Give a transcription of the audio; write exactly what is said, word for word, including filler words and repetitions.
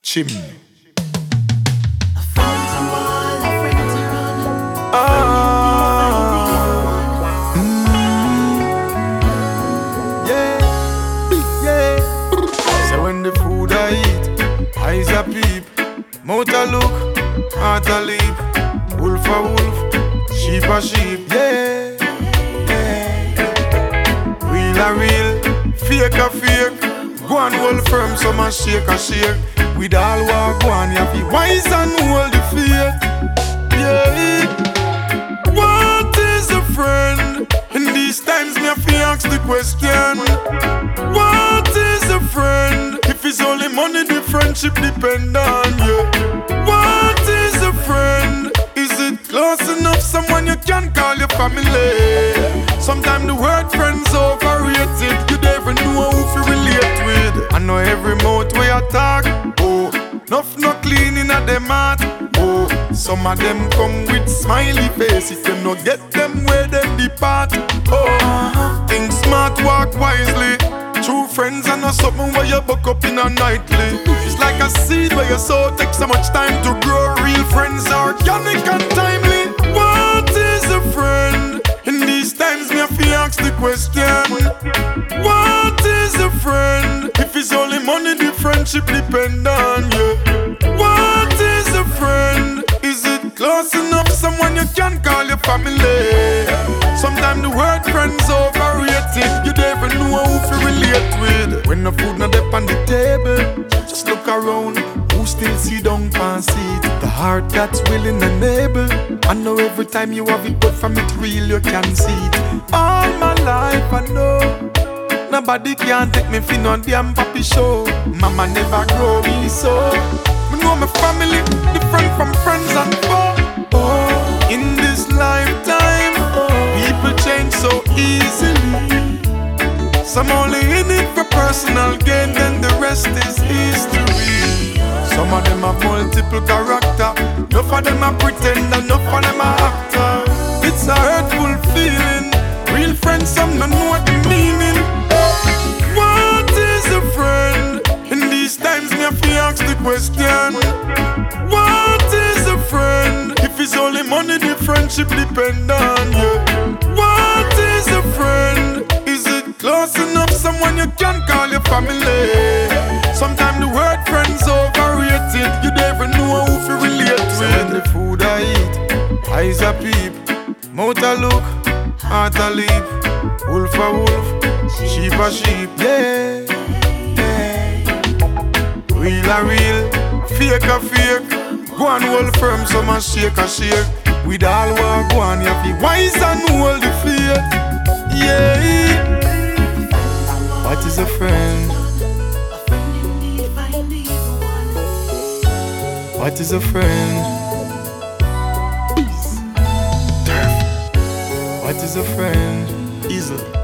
Chimney. A friend to wall, a friend to run. Ah, mm, yeah, yeah. So when the food I eat, eyes a peep, mouth a look, heart a leap, wolf a wolf, sheep a sheep, yeah, yeah. Real a real, fake a fake. Go and hold firm, some a shake a shake. With all war go on, you be wise and hold the faith. Yeah. What is a friend? In these times, me have to ask the question. What is a friend? If it's only money, the friendship depend on you. What is a friend? Is it close enough? Someone you can call your family. Sometimes the word friend's overrated. You never know who to relate with. I know every mouth where you talk. Oh, enough not cleaning at them heart. Oh, some of them come with smiley face. If you no get them where them depart. Oh, think smart, walk wisely. True friends are not something where you buck up in a nightly. It's like a seed where you sow, takes so much time to grow. Real friends are organic and timely. What is a friend? In these times, me have to ask the question. What is a friend? If it's only money, the friendship depend on you. What is a friend? Is it close enough? Someone you can call your family. Sometimes the word friend's overrated. You never know who to relate with. When the food not up on the table, just look around. Who still see down pan seat? The heart that's willing and able. I know every time you have it, but from it real you can see it. All my life I know nobody can take me for no damn papi show. Mama never grow me so. Me know my family different from friends and foe. Oh, in this lifetime, people change so easily. Some only in it for personal gain, then the rest is history. Some of them have multiple character. Enough of them are pretend, enough of them are actor. It's a hurtful feeling. Real friends, some don't know what the meaning. What is a friend? In these times, me have to ask the question. What is a friend? If it's only money, the friendship depend on you. What is a friend? Is it close enough? Someone you can call your family. Sometimes the word friend's overrated. You never know who to relate with. So when the food I eat, eyes a peep, mouth a look, heart a leap, wolf a wolf, sheep a sheep, yeah, yeah. Real a real, fake a fake. Go and hold firm, some a shake a shake. With all war go on, you be wise and hold the faith, yeah. What is a friend? What is a friend? What is a friend? Easily.